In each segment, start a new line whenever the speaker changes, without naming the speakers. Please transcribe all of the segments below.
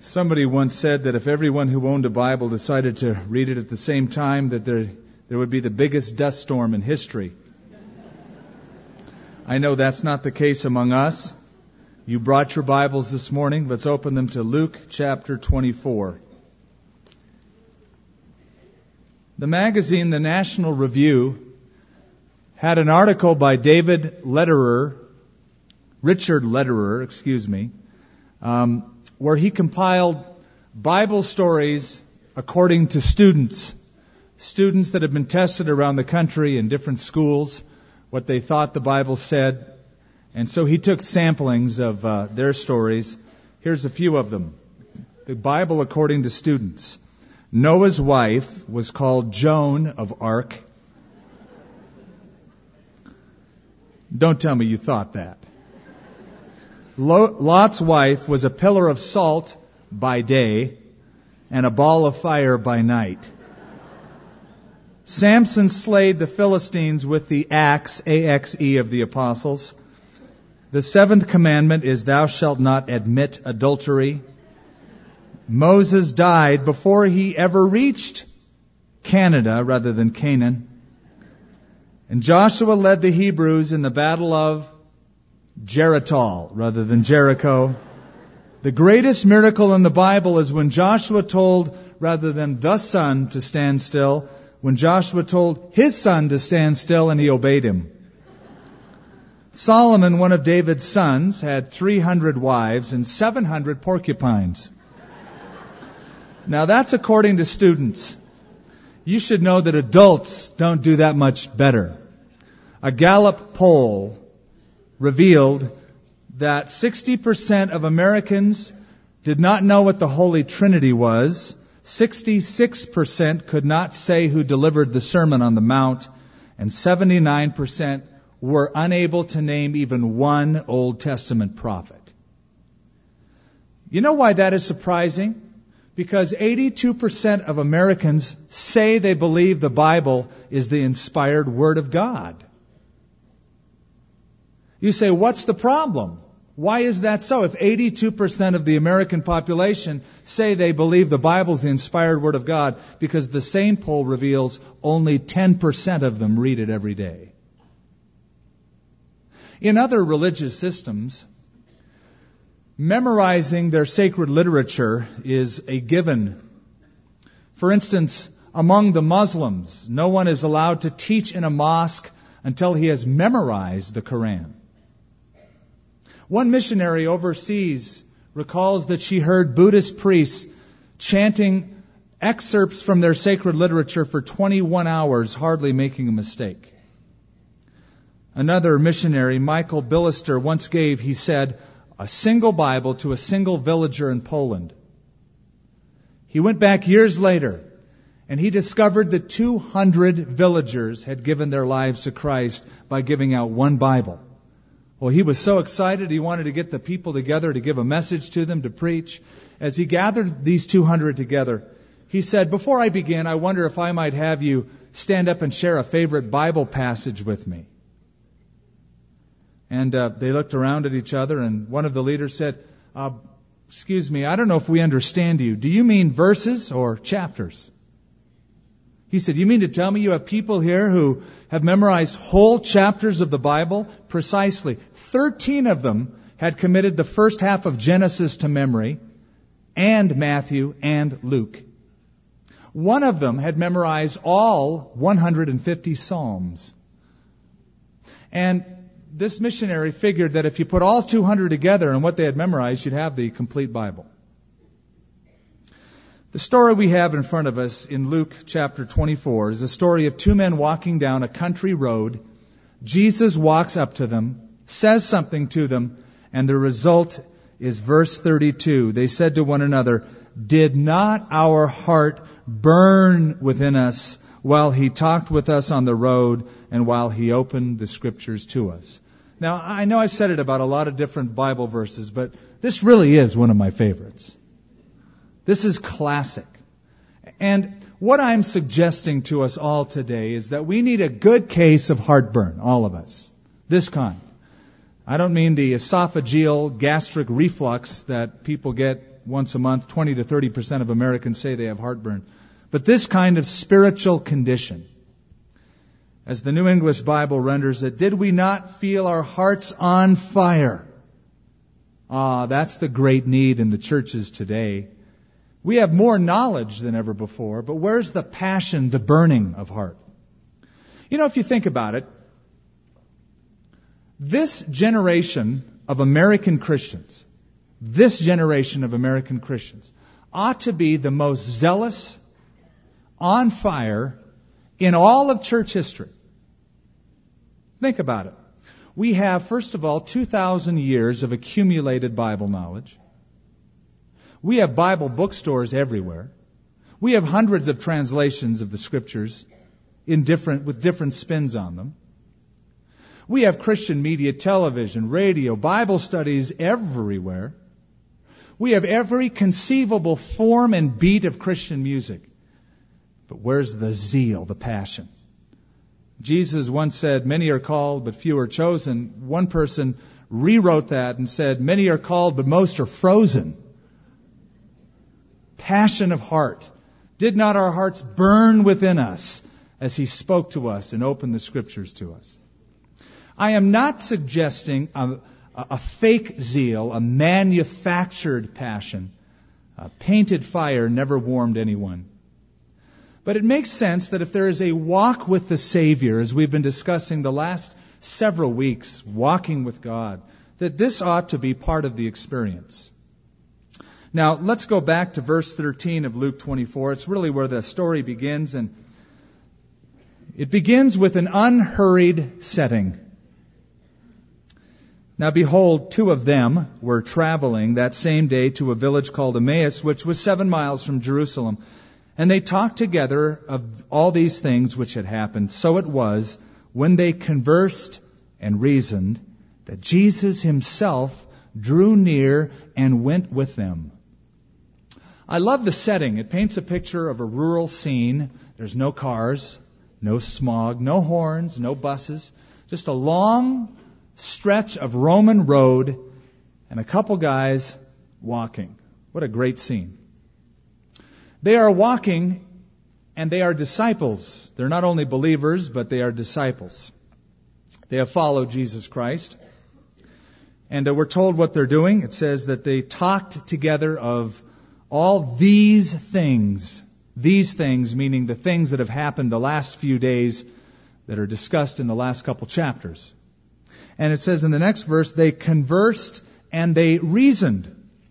Somebody once said that if everyone who owned a Bible decided to read it at the same time, that there would be the biggest dust storm in history. I know that's not the case among us. You brought your Bibles this morning. Let's open them to Luke chapter 24. The magazine, The National Review, had an article by Richard Lederer, where he compiled Bible stories according to students that have been tested around the country in different schools, what they thought the Bible said. And so he took samplings of their stories. Here's a few of them. The Bible according to students. Noah's wife was called Joan of Arc. Don't tell me you thought that. Lot's wife was a pillar of salt by day and a ball of fire by night. Samson slayed the Philistines with the axe, A-X-E, of the apostles. The seventh commandment is, thou shalt not admit adultery. Moses died before he ever reached Canada rather than Canaan. And Joshua led the Hebrews in the battle of Geritol rather than Jericho. The greatest miracle in the Bible is when Joshua told, rather than the sun to stand still, when Joshua told his son to stand still and he obeyed him. Solomon, one of David's sons, had 300 wives and 700 porcupines. Now that's according to students. You should know that adults don't do that much better. A Gallup poll revealed that 60% of Americans did not know what the Holy Trinity was. 66% could not say who delivered the Sermon on the Mount, and 79% were unable to name even one Old Testament prophet. You know why that is surprising? Because 82% of Americans say they believe the Bible is the inspired Word of God. You say, what's the problem? Why is that so? If 82% of the American population say they believe the Bible is the inspired Word of God, because the same poll reveals only 10% of them read it every day. In other religious systems, memorizing their sacred literature is a given. For instance, among the Muslims, no one is allowed to teach in a mosque until he has memorized the Quran. One missionary overseas recalls that she heard Buddhist priests chanting excerpts from their sacred literature for 21 hours, hardly making a mistake. Another missionary, Michael Billister, once gave, he said, a single Bible to a single villager in Poland. He went back years later, and he discovered that 200 villagers had given their lives to Christ by giving out one Bible. Well, he was so excited, he wanted to get the people together to give a message to them, to preach. As he gathered these 200 together, he said, before I begin, I wonder if I might have you stand up and share a favorite Bible passage with me. And they looked around at each other, and one of the leaders said, excuse me, I don't know if we understand you. Do you mean verses or chapters? He said, you mean to tell me you have people here who have memorized whole chapters of the Bible? Precisely. 13 of them had committed the first half of Genesis to memory, and Matthew and Luke. One of them had memorized all 150 Psalms. And this missionary figured that if you put all 200 together and what they had memorized, you'd have the complete Bible. The story we have in front of us in Luke chapter 24 is a story of two men walking down a country road. Jesus walks up to them, says something to them, and the result is verse 32. They said to one another, did not our heart burn within us while he talked with us on the road and while he opened the Scriptures to us? Now, I know I've said it about a lot of different Bible verses, but this really is one of my favorites. This is classic. And what I'm suggesting to us all today is that we need a good case of heartburn, all of us. This kind. I don't mean the esophageal gastric reflux that people get once a month. 20 to 30% of Americans say they have heartburn. But this kind of spiritual condition, as the New English Bible renders it, did we not feel our hearts on fire? That's the great need in the churches today. We have more knowledge than ever before, but where's the passion, the burning of heart? You know, if you think about it, this generation of American Christians ought to be the most zealous, on fire in all of church history. Think about it. We have, first of all, 2,000 years of accumulated Bible knowledge. We have Bible bookstores everywhere. We have hundreds of translations of the Scriptures with different spins on them. We have Christian media, television, radio, Bible studies everywhere. We have every conceivable form and beat of Christian music. But where's the zeal, the passion? Jesus once said, many are called, but few are chosen. One person rewrote that and said, many are called, but most are frozen. Passion of heart. Did not our hearts burn within us as He spoke to us and opened the Scriptures to us? I am not suggesting a fake zeal, a manufactured passion. A painted fire never warmed anyone. But it makes sense that if there is a walk with the Savior, as we've been discussing the last several weeks, walking with God, that this ought to be part of the experience. Now, let's go back to verse 13 of Luke 24. It's really where the story begins, and it begins with an unhurried setting. Now behold, two of them were traveling that same day to a village called Emmaus, which was 7 miles from Jerusalem. And they talked together of all these things which had happened. So it was, when they conversed and reasoned, that Jesus Himself drew near and went with them. I love the setting. It paints a picture of a rural scene. There's no cars, no smog, no horns, no buses. Just a long stretch of Roman road and a couple guys walking. What a great scene. They are walking and they are disciples. They're not only believers, but they are disciples. They have followed Jesus Christ. And we're told what they're doing. It says that they talked together of all these things. These things meaning the things that have happened the last few days that are discussed in the last couple chapters. And it says in the next verse, they conversed and they reasoned.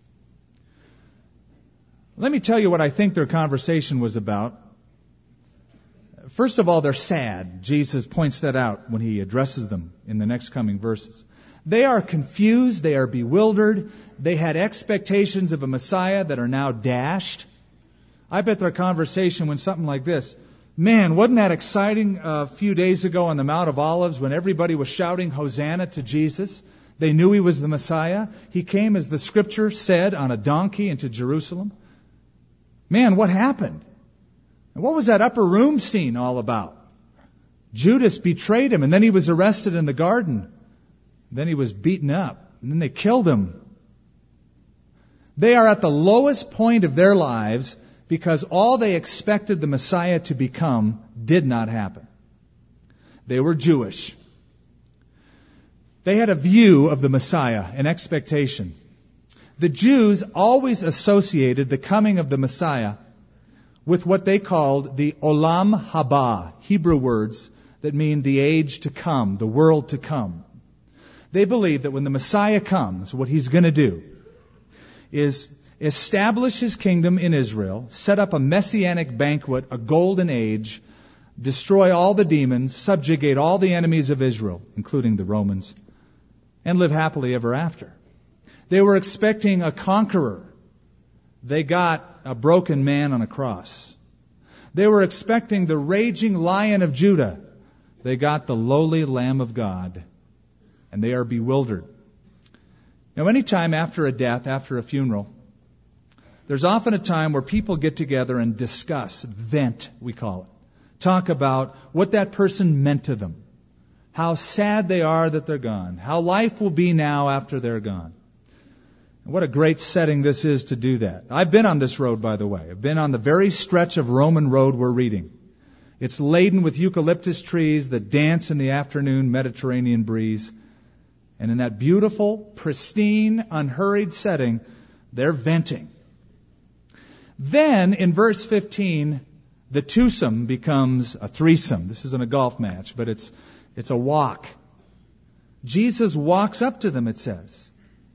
Let me tell you what I think their conversation was about. First of all, they're sad. Jesus points that out when He addresses them in the next coming verses. They are confused. They are bewildered. They had expectations of a Messiah that are now dashed. I bet their conversation went something like this. Man, wasn't that exciting a few days ago on the Mount of Olives when everybody was shouting Hosanna to Jesus? They knew He was the Messiah. He came, as the Scripture said, on a donkey into Jerusalem. Man, what happened? And what was that upper room scene all about? Judas betrayed Him, and then He was arrested in the garden. Then He was beaten up, and then they killed Him. They are at the lowest point of their lives because all they expected the Messiah to become did not happen. They were Jewish. They had a view of the Messiah, an expectation. The Jews always associated the coming of the Messiah with what they called the Olam Haba, Hebrew words that mean the age to come, the world to come. They believed that when the Messiah comes, what He's going to do is establish His kingdom in Israel, set up a messianic banquet, a golden age, destroy all the demons, subjugate all the enemies of Israel, including the Romans, and live happily ever after. They were expecting a conqueror. They got a broken man on a cross. They were expecting the raging Lion of Judah. They got the lowly Lamb of God. And they are bewildered. Now, any time after a death, after a funeral, there's often a time where people get together and discuss, vent, we call it. Talk about what that person meant to them. How sad they are that they're gone. How life will be now after they're gone. What a great setting this is to do that. I've been on this road, by the way. I've been on the very stretch of Roman road we're reading. It's laden with eucalyptus trees that dance in the afternoon Mediterranean breeze. And in that beautiful, pristine, unhurried setting, they're venting. Then, in verse 15, the twosome becomes a threesome. This isn't a golf match, but it's a walk. Jesus walks up to them, it says.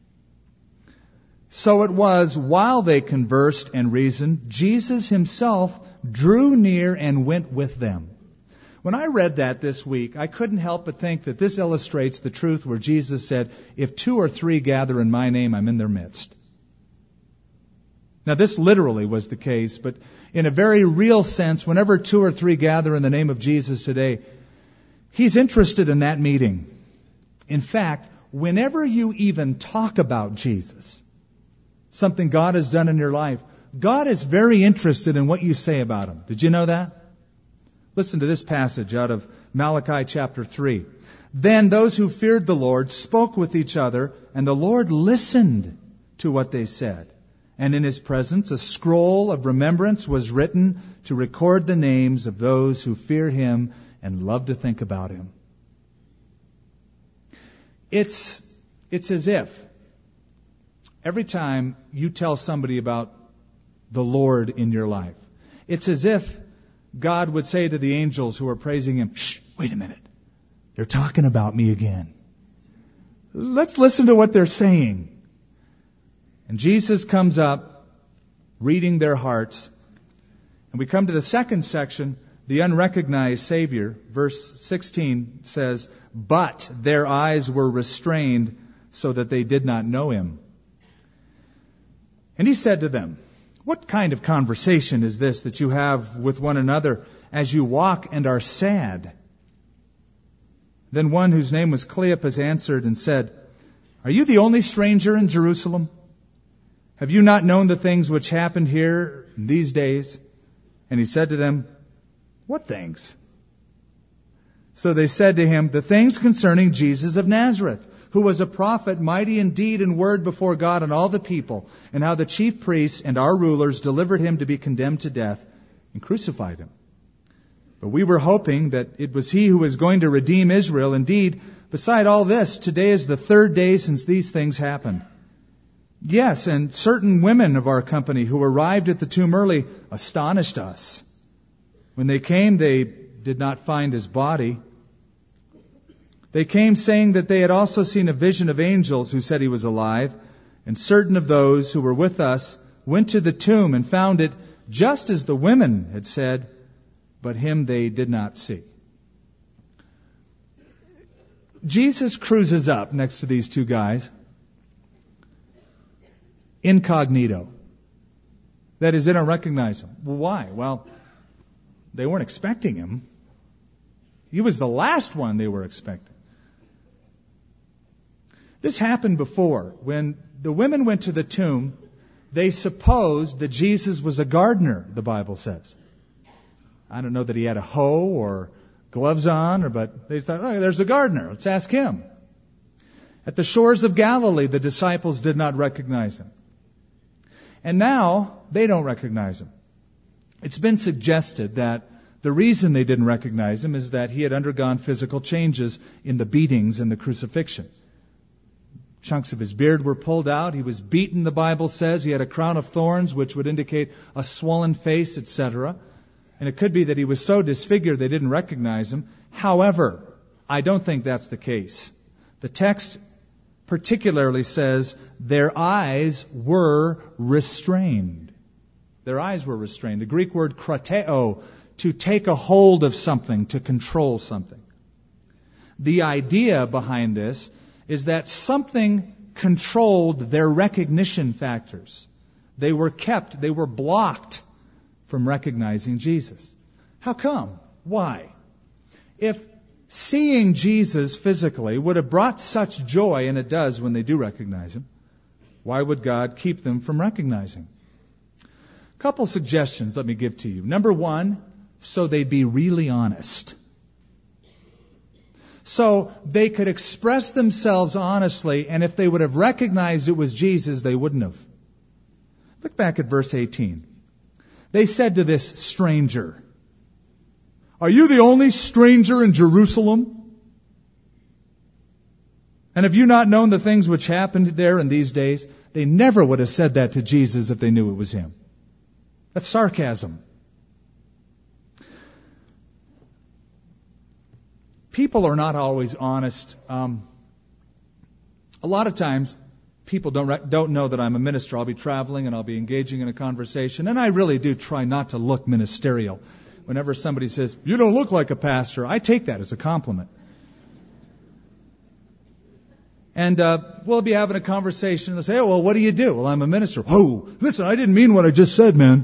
So it was, while they conversed and reasoned, Jesus himself drew near and went with them. When I read that this week, I couldn't help but think that this illustrates the truth where Jesus said, if 2 or 3 gather in my name, I'm in their midst. Now, this literally was the case, but in a very real sense, whenever 2 or 3 gather in the name of Jesus today, He's interested in that meeting. In fact, whenever you even talk about Jesus, something God has done in your life, God is very interested in what you say about Him. Did you know that? Listen to this passage out of Malachi chapter 3. Then those who feared the Lord spoke with each other, and the Lord listened to what they said. And in His presence a scroll of remembrance was written to record the names of those who fear Him and love to think about Him. It's as if every time you tell somebody about the Lord in your life, it's as if God would say to the angels who are praising Him, shh, wait a minute. They're talking about me again. Let's listen to what they're saying. And Jesus comes up, reading their hearts. And we come to the second section, the unrecognized Savior. Verse 16 says, but their eyes were restrained so that they did not know Him. And He said to them, what kind of conversation is this that you have with one another as you walk and are sad? Then one whose name was Cleopas answered and said, are you the only stranger in Jerusalem? Have you not known the things which happened here in these days? And He said to them, what things? So they said to Him, the things concerning Jesus of Nazareth, who was a prophet, mighty in deed and word before God and all the people, and how the chief priests and our rulers delivered Him to be condemned to death and crucified Him. But we were hoping that it was He who was going to redeem Israel. Indeed, beside all this, today is the 3rd day since these things happened. Yes, and certain women of our company who arrived at the tomb early astonished us. When they came, they did not find His body. They came saying that they had also seen a vision of angels who said He was alive, and certain of those who were with us went to the tomb and found it just as the women had said, but Him they did not see. Jesus cruises up next to these 2 guys, incognito. That is, they don't recognize Him. Well, why? Well, they weren't expecting Him. He was the last one they were expecting. This happened before. When the women went to the tomb, they supposed that Jesus was a gardener, the Bible says. I don't know that He had a hoe or gloves on, but they thought, oh, there's a gardener. Let's ask him. At the shores of Galilee, the disciples did not recognize Him. And now, they don't recognize Him. It's been suggested that the reason they didn't recognize Him is that He had undergone physical changes in the beatings and the crucifixion. Chunks of His beard were pulled out. He was beaten, the Bible says. He had a crown of thorns, which would indicate a swollen face, etc. And it could be that He was so disfigured they didn't recognize Him. However, I don't think that's the case. The text particularly says their eyes were restrained. Their eyes were restrained. The Greek word krateo, to take a hold of something, to control something. The idea behind this is that something controlled their recognition factors. They were blocked from recognizing Jesus. How come? Why? If seeing Jesus physically would have brought such joy, and it does when they do recognize Him, why would God keep them from recognizing? A couple suggestions let me give to you. Number one, so they'd be really honest. so they could express themselves honestly, and if they would have recognized it was Jesus, they wouldn't have. Look back at verse 18. They said to this stranger, "Are you the only stranger in Jerusalem? And have you not known the things which happened there in these days?" They never would have said that to Jesus if they knew it was him. That's sarcasm. People are not always honest. A lot of times, people don't know that I'm a minister. I'll be traveling and I'll be engaging in a conversation, and I really do try not to look ministerial. Whenever somebody says, "You don't look like a pastor," I take that as a compliment. And we'll be having a conversation, and they'll say, "Oh, well, what do you do?" "Well, I'm a minister." "Oh, listen, I didn't mean what I just said, man."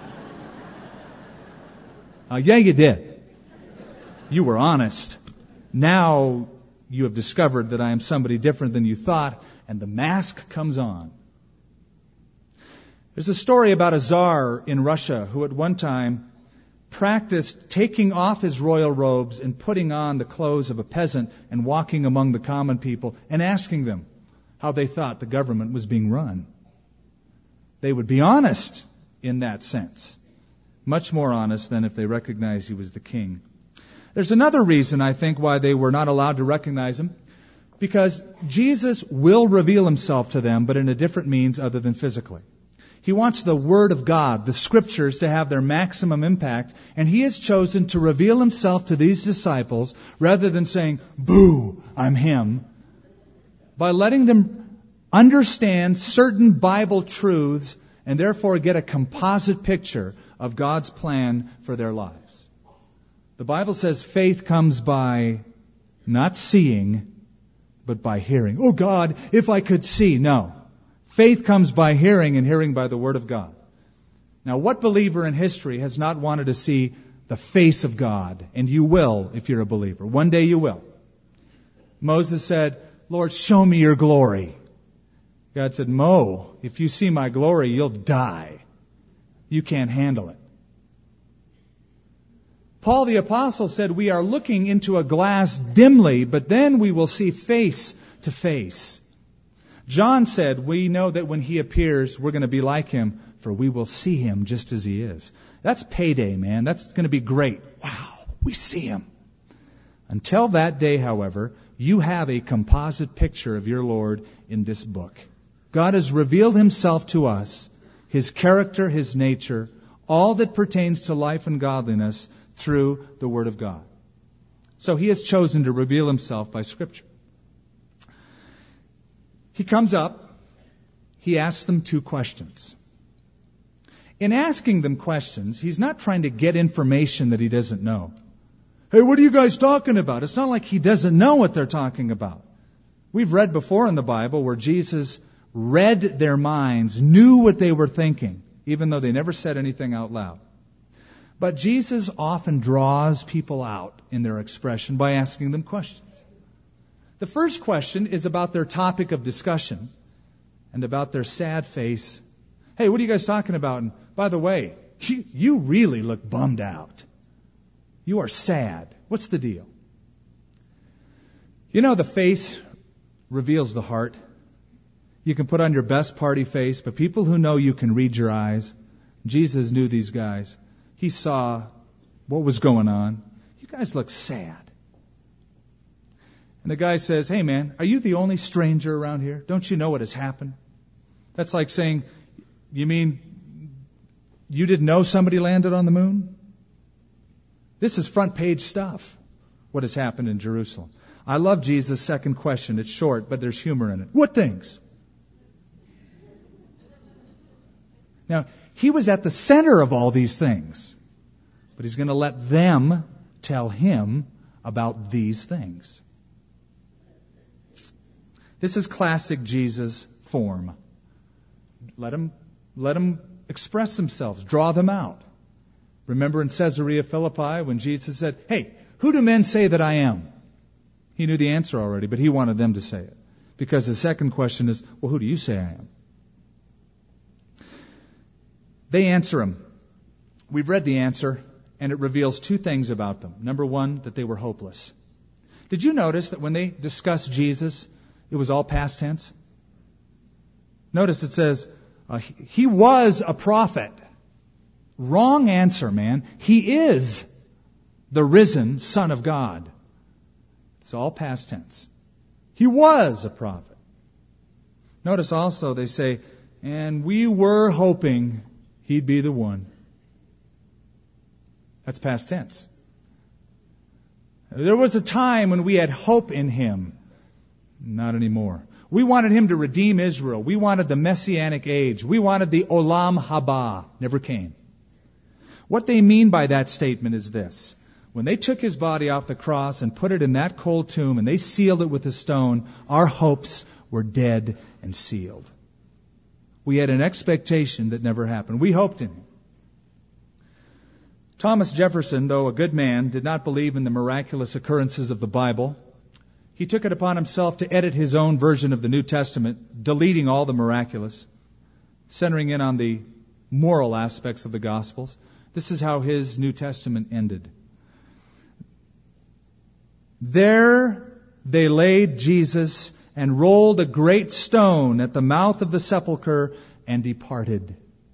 Yeah, you did. You were honest. Now you have discovered that I am somebody different than you thought, and the mask comes on. There's a story about a czar in Russia who at one time practiced taking off his royal robes and putting on the clothes of a peasant and walking among the common people and asking them how they thought the government was being run. They would be honest in that sense. Much more honest than if they recognized he was the king. There's another reason, I think, why they were not allowed to recognize him. Because Jesus will reveal himself to them, but in a different means other than physically. He wants the Word of God, the Scriptures, to have their maximum impact, and He has chosen to reveal Himself to these disciples rather than saying, "Boo, I'm Him," by letting them understand certain Bible truths and therefore get a composite picture of God's plan for their lives. The Bible says faith comes by not seeing, but by hearing. "Oh God, if I could see." No. Faith comes by hearing, and hearing by the Word of God. Now, what believer in history has not wanted to see the face of God? And you will if you're a believer. One day you will. Moses said, "Lord, show me your glory." God said, "Mo, if you see my glory, you'll die. You can't handle it." Paul the Apostle said, "We are looking into a glass dimly, but then we will see face to face." John said, "We know that when He appears, we're going to be like Him, for we will see Him just as He is." That's payday, man. That's going to be great. Wow, we see Him. Until that day, however, you have a composite picture of your Lord in this book. God has revealed Himself to us, His character, His nature, all that pertains to life and godliness through the Word of God. So He has chosen to reveal Himself by Scripture. He comes up, He asks them 2 questions. In asking them questions, He's not trying to get information that He doesn't know. "Hey, what are you guys talking about?" It's not like He doesn't know what they're talking about. We've read before in the Bible where Jesus read their minds, knew what they were thinking, even though they never said anything out loud. But Jesus often draws people out in their expression by asking them questions. The first question is about their topic of discussion and about their sad face. "Hey, what are you guys talking about? And by the way, you really look bummed out. You are sad. What's the deal?" You know, the face reveals the heart. You can put on your best party face, but people who know you can read your eyes. Jesus knew these guys. He saw what was going on. "You guys look sad." And the guy says, "Hey man, are you the only stranger around here? Don't you know what has happened?" That's like saying, "You mean you didn't know somebody landed on the moon?" This is front page stuff, what has happened in Jerusalem. I love Jesus' second question. It's short, but there's humor in it. "What things?" Now, He was at the center of all these things, but He's going to let them tell Him about these things. This is classic Jesus form. Let them express themselves. Draw them out. Remember in Caesarea Philippi when Jesus said, "Hey, who do men say that I am?" He knew the answer already, but He wanted them to say it. Because the second question is, "Well, who do you say I am?" They answer Him. We've read the answer, and it reveals 2 things about them. Number 1, that they were hopeless. Did you notice that when they discussed Jesus, it was all past tense? Notice it says, he was a prophet. Wrong answer, man. He is the risen Son of God. It's all past tense. He was a prophet. Notice also they say, and we were hoping he'd be the one. That's past tense. There was a time when we had hope in him. Not anymore. We wanted him to redeem Israel. We wanted the Messianic age. We wanted the Olam Haba. Never came. What they mean by that statement is this. When they took his body off the cross and put it in that cold tomb and they sealed it with a stone, our hopes were dead and sealed. We had an expectation that never happened. We hoped in him. Thomas Jefferson, though a good man, did not believe in the miraculous occurrences of the Bible. He took it upon himself to edit his own version of the New Testament, deleting all the miraculous, centering in on the moral aspects of the Gospels. This is how his New Testament ended. There they laid Jesus and rolled a great stone at the mouth of the sepulchre and departed.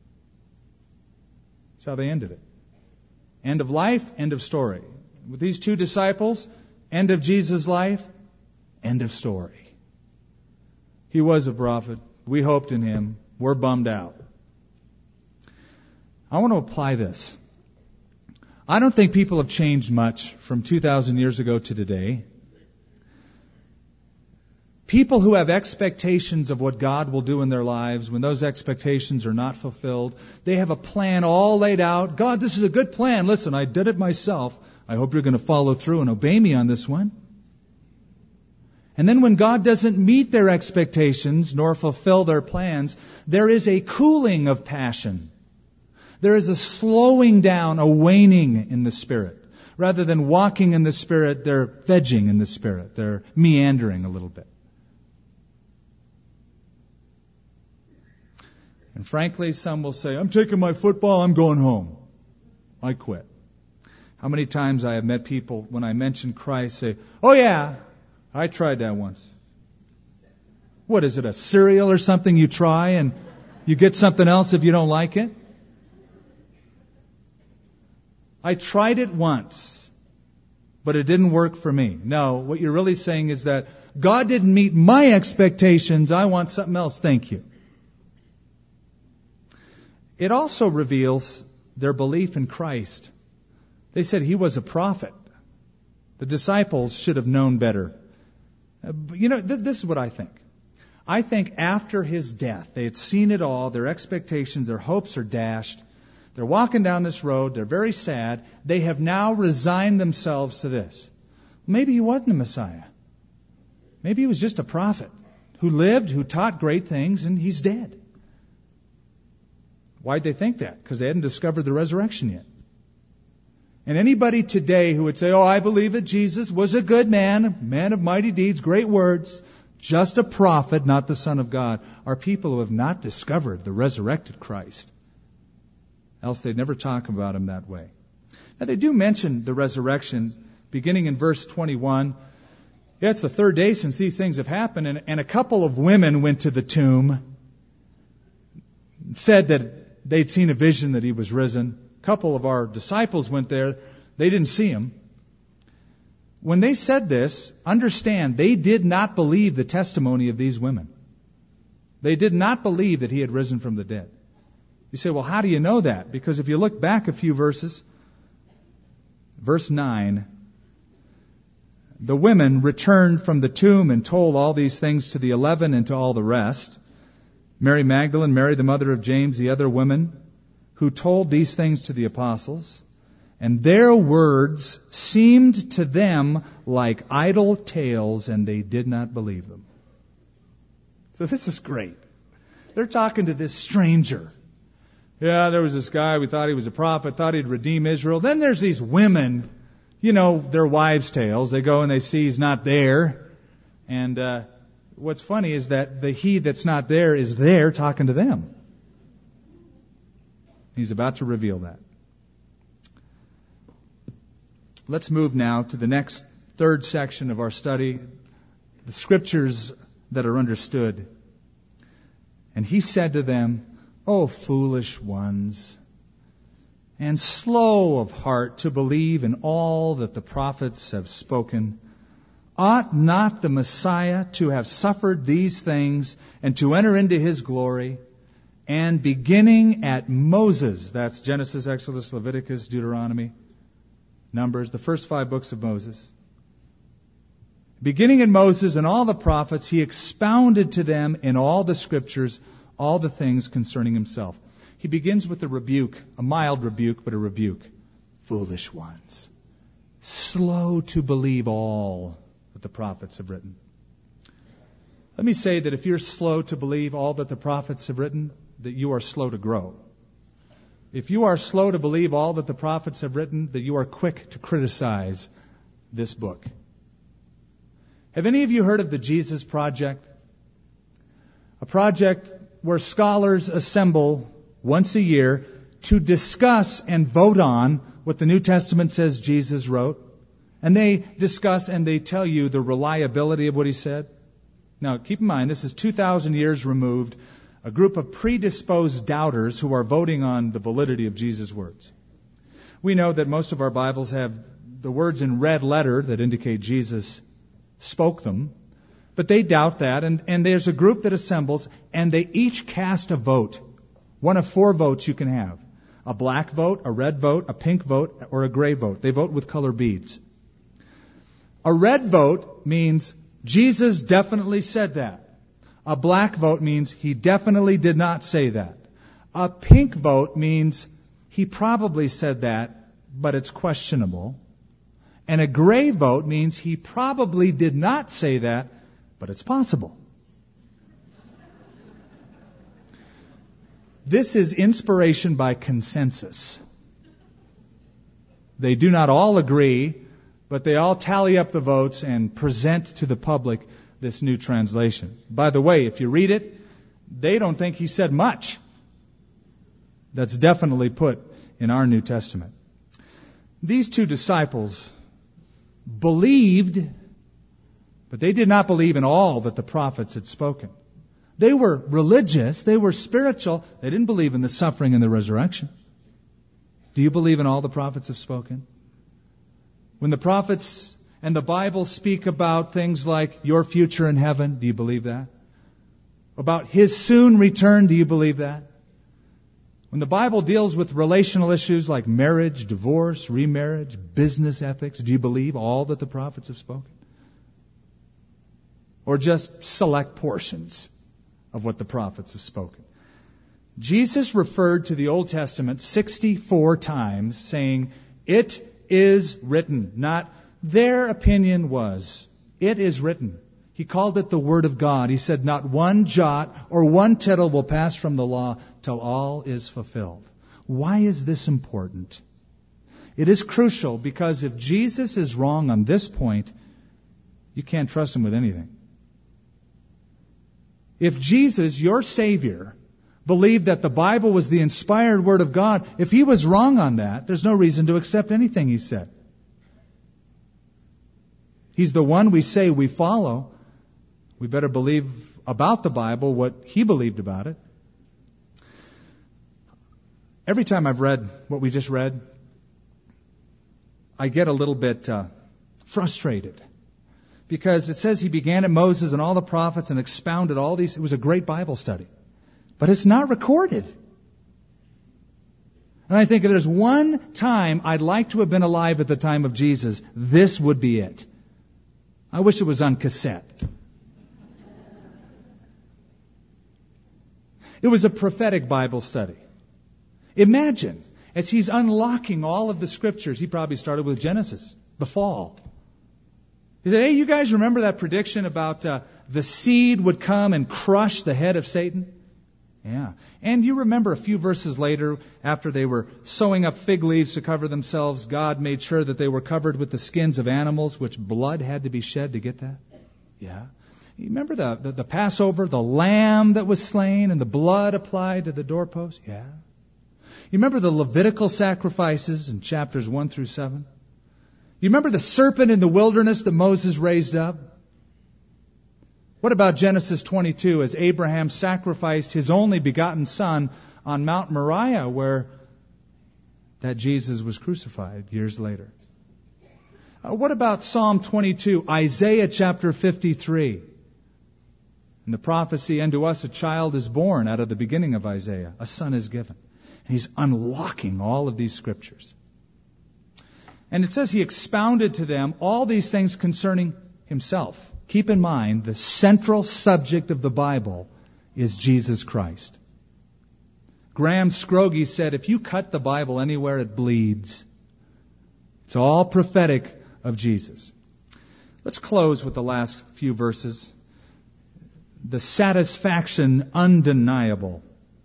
That's how they ended it. End of life, end of story. With these two disciples, end of Jesus' life, end of story. He was a prophet. We hoped in him. We're bummed out. I want to apply this. I don't think people have changed much from 2,000 years ago to today. People who have expectations of what God will do in their lives, when those expectations are not fulfilled, they have a plan all laid out. God, this is a good plan. Listen, I did it myself. I hope you're going to follow through and obey me on this one. And then when God doesn't meet their expectations nor fulfill their plans, there is a cooling of passion. There is a slowing down, a waning in the Spirit. Rather than walking in the Spirit, they're vegging in the Spirit. They're meandering a little bit. And frankly, some will say, I'm taking my football, I'm going home. I quit. How many times I have met people, when I mention Christ, say, oh yeah, I tried that once. What is it, a cereal or something you try and you get something else if you don't like it? I tried it once, but it didn't work for me. No, what you're really saying is that God didn't meet my expectations, I want something else, thank you. It also reveals their belief in Christ. They said he was a prophet. The disciples should have known better. This is what I think. I think after his death, they had seen it all, their expectations, their hopes are dashed. They're walking down this road, they're very sad. They have now resigned themselves to this. Maybe he wasn't a Messiah. Maybe he was just a prophet who lived, who taught great things, and he's dead. Why'd they think that? Because they hadn't discovered the resurrection yet. And anybody today who would say, oh, I believe that Jesus was a good man, a man of mighty deeds, great words, just a prophet, not the Son of God, are people who have not discovered the resurrected Christ. Else they'd never talk about him that way. Now they do mention the resurrection beginning in verse 21. Yeah, it's the third day since these things have happened, and a couple of women went to the tomb, said that they'd seen a vision that he was risen. A couple of our disciples went there. They didn't see him. When they said this, understand, they did not believe the testimony of these women. They did not believe that he had risen from the dead. You say, well, how do you know that? Because if you look back a few verses, verse 9, the women returned from the tomb and told all these things to the 11 and to all the rest. Mary Magdalene, Mary the mother of James, the other women, who told these things to the apostles, and their words seemed to them like idle tales, and they did not believe them. So this is great. They're talking to this stranger. Yeah, there was this guy, we thought he was a prophet, thought he'd redeem Israel. Then there's these women, their wives' tales. They go and they see he's not there. And what's funny is that the he that's not there is there talking to them. He's about to reveal that. Let's move now to the next third section of our study, the scriptures that are understood. And he said to them, O foolish ones, and slow of heart to believe in all that the prophets have spoken. Ought not the Messiah to have suffered these things and to enter into his glory? And beginning at Moses, that's Genesis, Exodus, Leviticus, Deuteronomy, Numbers, the first 5 books of Moses. Beginning in Moses and all the prophets, he expounded to them in all the scriptures all the things concerning himself. He begins with a rebuke, a mild rebuke, but a rebuke. Foolish ones, slow to believe all that the prophets have written. Let me say that if you're slow to believe all that the prophets have written, that you are slow to grow. If you are slow to believe all that the prophets have written, that you are quick to criticize this book. Have any of you heard of the Jesus Project? A project where scholars assemble once a year to discuss and vote on what the New Testament says Jesus wrote. And they discuss and they tell you the reliability of what he said. Now, keep in mind, this is 2,000 years removed, a group of predisposed doubters who are voting on the validity of Jesus' words. We know that most of our Bibles have the words in red letter that indicate Jesus spoke them, but they doubt that, and there's a group that assembles, and they each cast a vote. One of 4 votes you can have. A black vote, a red vote, a pink vote, or a gray vote. They vote with color beads. A red vote means Jesus definitely said that. A black vote means he definitely did not say that. A pink vote means he probably said that, but it's questionable. And a gray vote means he probably did not say that, but it's possible. This is inspiration by consensus. They do not all agree, but they all tally up the votes and present to the public this new translation. By the way, if you read it, they don't think he said much. That's definitely put in our New Testament. These 2 disciples believed, but they did not believe in all that the prophets had spoken. They were religious, they were spiritual, they didn't believe in the suffering and the resurrection. Do you believe in all the prophets have spoken? When the prophets and the Bible speak about things like your future in heaven, do you believe that? About his soon return, do you believe that? When the Bible deals with relational issues like marriage, divorce, remarriage, business ethics, do you believe all that the prophets have spoken? Or just select portions of what the prophets have spoken? Jesus referred to the Old Testament 64 times, saying, "It is written," not "their opinion was." It is written. He called it the Word of God. He said, not one jot or one tittle will pass from the law till all is fulfilled. Why is this important? It is crucial because if Jesus is wrong on this point, you can't trust him with anything. If Jesus, your Savior, believed that the Bible was the inspired Word of God, if he was wrong on that, there's no reason to accept anything he said. He's the one we say we follow. We better believe about the Bible what he believed about it. Every time I've read what we just read, I get a little bit frustrated. Because it says he began at Moses and all the prophets and expounded all these. It was a great Bible study. But it's not recorded. And I think if there's one time I'd like to have been alive at the time of Jesus, this would be it. I wish it was on cassette. It was a prophetic Bible study. Imagine, as he's unlocking all of the scriptures, he probably started with Genesis, the fall. He said, hey, you guys remember that prediction about the seed would come and crush the head of Satan? Yeah. And you remember a few verses later, after they were sewing up fig leaves to cover themselves, God made sure that they were covered with the skins of animals, which blood had to be shed to get that? Yeah. You remember the Passover, the lamb that was slain and the blood applied to the doorpost? Yeah. You remember the Levitical sacrifices in chapters 1 through 7? You remember the serpent in the wilderness that Moses raised up? What about Genesis 22 as Abraham sacrificed his only begotten son on Mount Moriah where that Jesus was crucified years later? What about Psalm 22, Isaiah chapter 53? And the prophecy, unto us a child is born, out of the beginning of Isaiah. A son is given. And he's unlocking all of these scriptures. And it says he expounded to them all these things concerning himself. Keep in mind, the central subject of the Bible is Jesus Christ. Graham Scroggie said, if you cut the Bible anywhere, it bleeds. It's all prophetic of Jesus. Let's close with the last few verses. The satisfaction undeniable.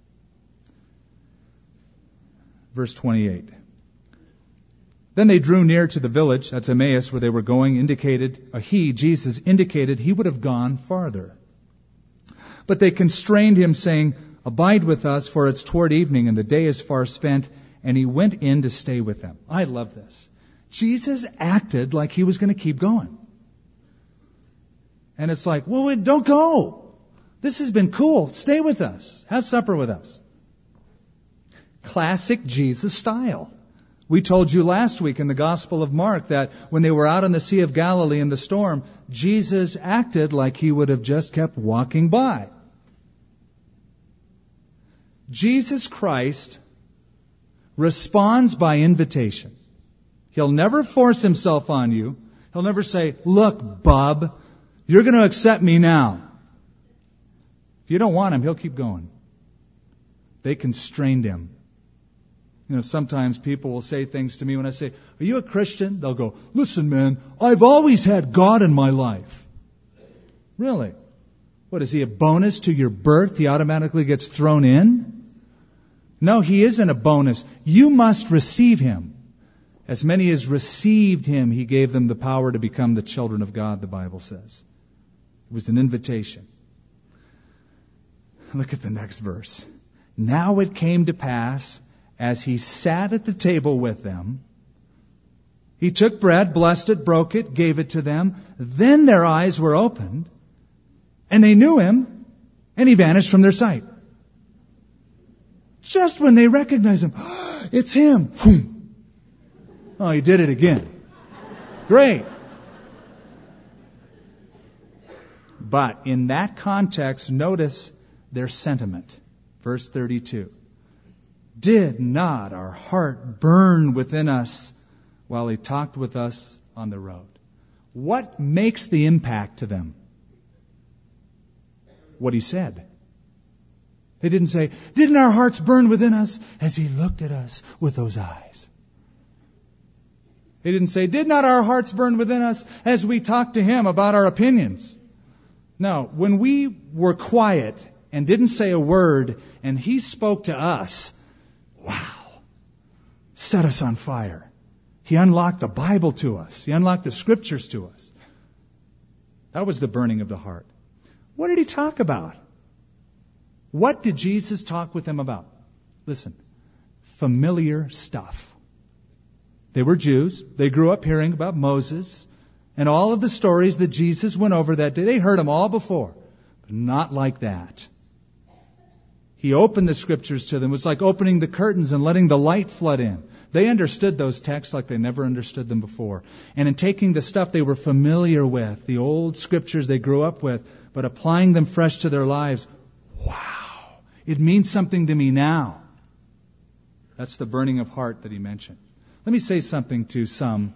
Verse 28. Then they drew near to the village, that's Emmaus, where they were going, Jesus indicated he would have gone farther. But they constrained him, saying, abide with us, for it's toward evening, and the day is far spent. And he went in to stay with them. I love this. Jesus acted like he was going to keep going. And it's like, well, don't go. This has been cool. Stay with us. Have supper with us. Classic Jesus style. We told you last week in the Gospel of Mark that when they were out on the Sea of Galilee in the storm, Jesus acted like he would have just kept walking by. Jesus Christ responds by invitation. He'll never force himself on you. He'll never say, look, bub, you're going to accept me now. If you don't want him, he'll keep going. They constrained him. You know, sometimes people will say things to me when I say, are you a Christian? They'll go, listen, man, I've always had God in my life. Really? What, is he a bonus to your birth? He automatically gets thrown in? No, he isn't a bonus. You must receive him. As many as received him, he gave them the power to become the children of God, the Bible says. It was an invitation. Look at the next verse. Now it came to pass, as he sat at the table with them, he took bread, blessed it, broke it, gave it to them. Then their eyes were opened, and they knew him, and he vanished from their sight. Just when they recognized him, it's him. Oh, he did it again. Great. But in that context, notice their sentiment. Verse 32. Did not our heart burn within us while he talked with us on the road? What makes the impact to them? What he said. They didn't say, didn't our hearts burn within us as he looked at us with those eyes? They didn't say, did not our hearts burn within us as we talked to him about our opinions? No, when we were quiet and didn't say a word and he spoke to us, wow, set us on fire. He unlocked the Bible to us. He unlocked the scriptures to us. That was the burning of the heart. What did he talk about? What did Jesus talk with them about? Listen, familiar stuff. They were Jews. They grew up hearing about Moses and all of the stories that Jesus went over that day. They heard them all before, but not like that. He opened the scriptures to them. It was like opening the curtains and letting the light flood in. They understood those texts like they never understood them before. And in taking the stuff they were familiar with, the old scriptures they grew up with, but applying them fresh to their lives, wow, it means something to me now. That's the burning of heart that he mentioned. Let me say something to some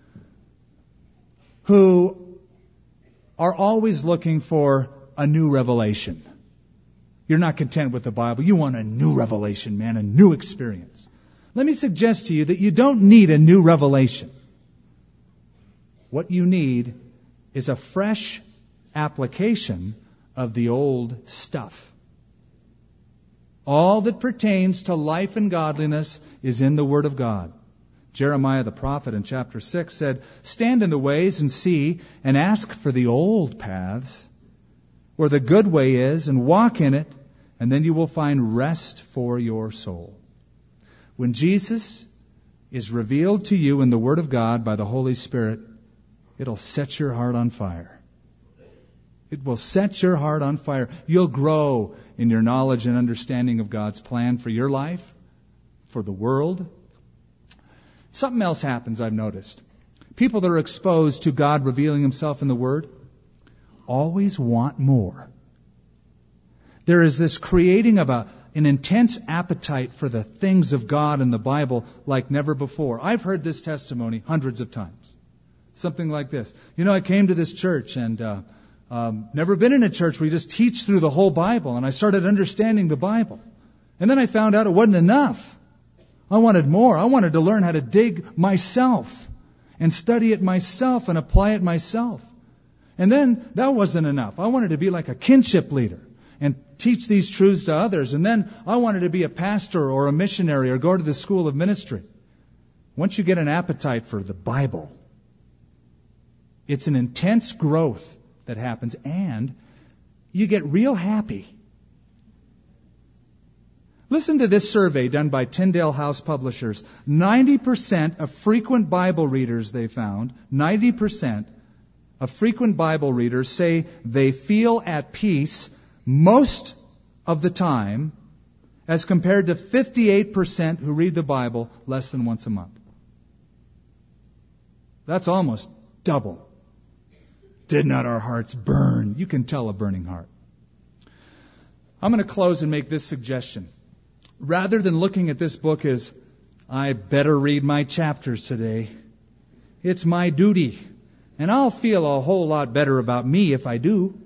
who are always looking for a new revelation. You're not content with the Bible. You want a new revelation, man, a new experience. Let me suggest to you that you don't need a new revelation. What you need is a fresh application of the old stuff. All that pertains to life and godliness is in the Word of God. Jeremiah the prophet in chapter 6 said, stand in the ways and see and ask for the old paths where the good way is and walk in it, and then you will find rest for your soul. When Jesus is revealed to you in the Word of God by the Holy Spirit, it'll set your heart on fire. It will set your heart on fire. You'll grow in your knowledge and understanding of God's plan for your life, for the world. Something else happens, I've noticed. People that are exposed to God revealing Himself in the Word always want more. There is this creating of an intense appetite for the things of God in the Bible like never before. I've heard this testimony hundreds of times. Something like this. I came to this church and never been in a church where you just teach through the whole Bible, and I started understanding the Bible. And then I found out it wasn't enough. I wanted more. I wanted to learn how to dig myself and study it myself and apply it myself. And then that wasn't enough. I wanted to be like a kinship leader and teach these truths to others. And then I wanted to be a pastor or a missionary or go to the school of ministry. Once you get an appetite for the Bible, it's an intense growth that happens, and you get real happy. Listen to this survey done by Tyndale House Publishers. 90% of frequent Bible readers, they found, 90% of frequent Bible readers say they feel at peace most of the time, as compared to 58% who read the Bible less than once a month. That's almost double. Did not our hearts burn? You can tell a burning heart. I'm going to close and make this suggestion. Rather than looking at this book as, I better read my chapters today, it's my duty, and I'll feel a whole lot better about me if I do.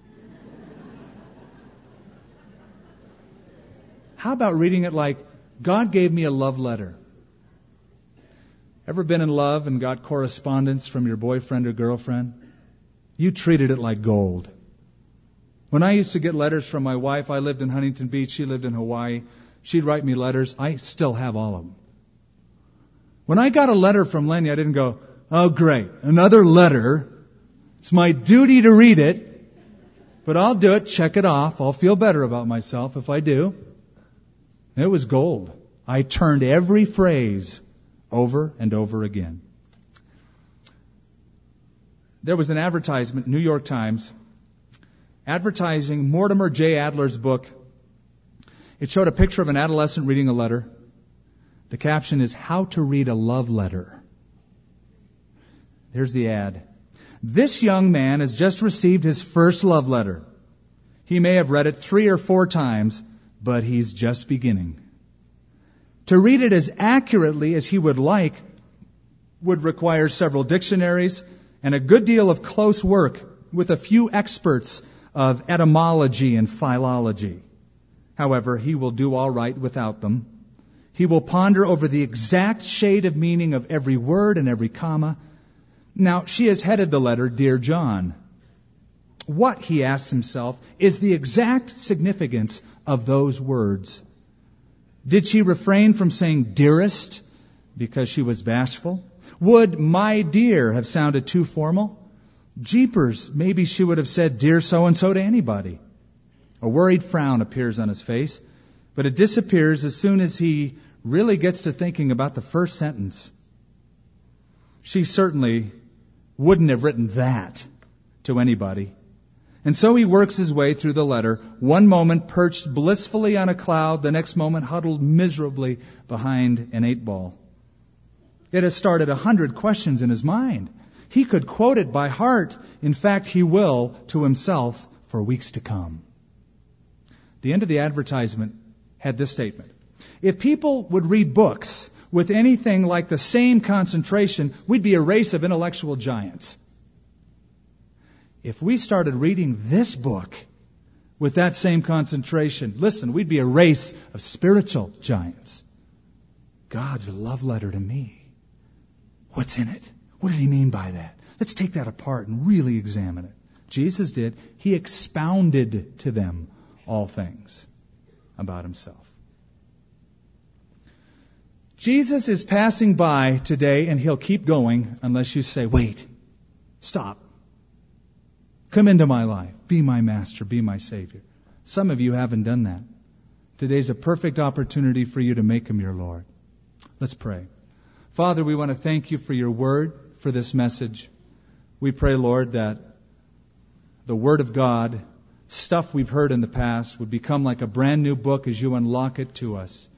How about reading it like, God gave me a love letter? Ever been in love and got correspondence from your boyfriend or girlfriend? You treated it like gold. When I used to get letters from my wife, I lived in Huntington Beach, she lived in Hawaii. She'd write me letters. I still have all of them. When I got a letter from Lenny, I didn't go, oh great, another letter. It's my duty to read it, but I'll do it, check it off. I'll feel better about myself if I do. It was gold. I turned every phrase over and over again. There was an advertisement, New York Times, advertising Mortimer J. Adler's book. It showed a picture of an adolescent reading a letter. The caption is, How to Read a Love Letter. Here's the ad. This young man has just received his first love letter. He may have read it 3 or 4 times, but he's just beginning. To read it as accurately as he would like would require several dictionaries and a good deal of close work with a few experts of etymology and philology. However, he will do all right without them. He will ponder over the exact shade of meaning of every word and every comma. Now, she has headed the letter, Dear John. What, he asks himself, is the exact significance of those words? Did she refrain from saying dearest because she was bashful? Would my dear have sounded too formal? Jeepers, maybe she would have said dear so-and-so to anybody. A worried frown appears on his face, but it disappears as soon as he really gets to thinking about the first sentence. She certainly wouldn't have written that to anybody. And so he works his way through the letter, one moment perched blissfully on a cloud, the next moment huddled miserably behind an 8-ball. It has started 100 questions in his mind. He could quote it by heart. In fact, he will to himself for weeks to come. The end of the advertisement had this statement. If people would read books with anything like the same concentration, we'd be a race of intellectual giants. If we started reading this book with that same concentration, listen, we'd be a race of spiritual giants. God's love letter to me. What's in it? What did he mean by that? Let's take that apart and really examine it. Jesus did. He expounded to them all things about himself. Jesus is passing by today, and he'll keep going unless you say, wait, stop. Come into my life. Be my master. Be my Savior. Some of you haven't done that. Today's a perfect opportunity for you to make him your Lord. Let's pray. Father, we want to thank you for your word, for this message. We pray, Lord, that the word of God, stuff we've heard in the past, would become like a brand new book as you unlock it to us.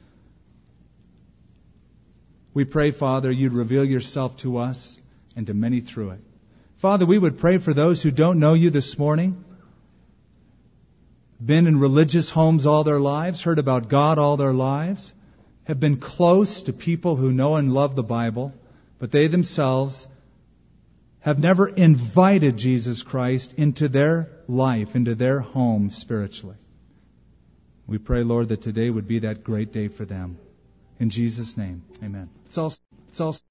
We pray, Father, you'd reveal yourself to us and to many through it. Father, we would pray for those who don't know you this morning, been in religious homes all their lives, heard about God all their lives, have been close to people who know and love the Bible, but they themselves have never invited Jesus Christ into their life, into their home spiritually. We pray, Lord, that today would be that great day for them. In Jesus' name, amen. It's all